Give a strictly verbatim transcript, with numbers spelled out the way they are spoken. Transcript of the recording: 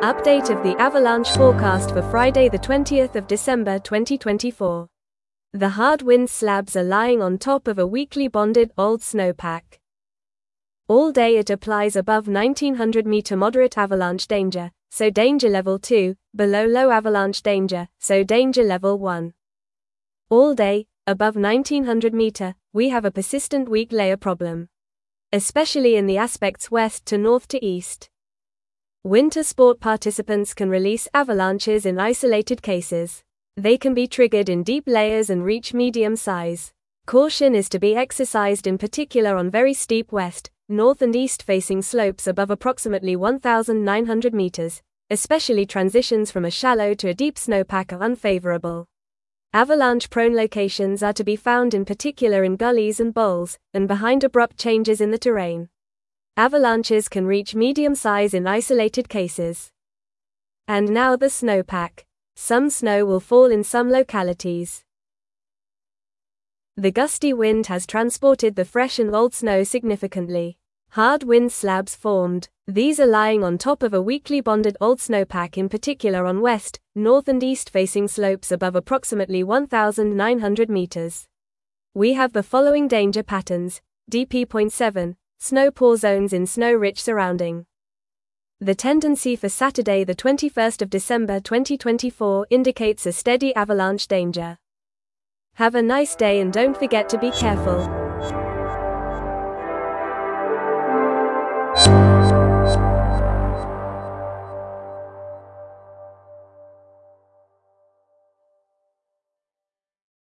Update of the avalanche forecast for Friday the twentieth of December twenty twenty-four. The hard wind slabs are lying on top of a weakly bonded old snowpack. All day it applies above nineteen hundred meter moderate avalanche danger, so danger level two, below low avalanche danger, so danger level one. All day, above nineteen hundred meter, we have a persistent weak layer problem, especially in the aspects west to north to east. Winter sport participants can release avalanches in isolated cases. They can be triggered in deep layers and reach medium size. Caution is to be exercised in particular on very steep west, north and east facing slopes above approximately one thousand nine hundred meters, especially transitions from a shallow to a deep snowpack are unfavorable. Avalanche-prone locations are to be found in particular in gullies and bowls, and behind abrupt changes in the terrain. Avalanches can reach medium size in isolated cases. And now the snowpack. Some snow will fall in some localities. The gusty wind has transported the fresh and old snow significantly. Hard wind slabs formed. These are lying on top of a weakly bonded old snowpack, in particular on west, north and east facing slopes above approximately one thousand nine hundred meters. We have the following danger patterns: D P point seven, snow pour zones in snow-rich surrounding. The tendency for Saturday the twenty-first of December twenty twenty-four indicates a steady avalanche danger. Have a nice day and don't forget to be careful.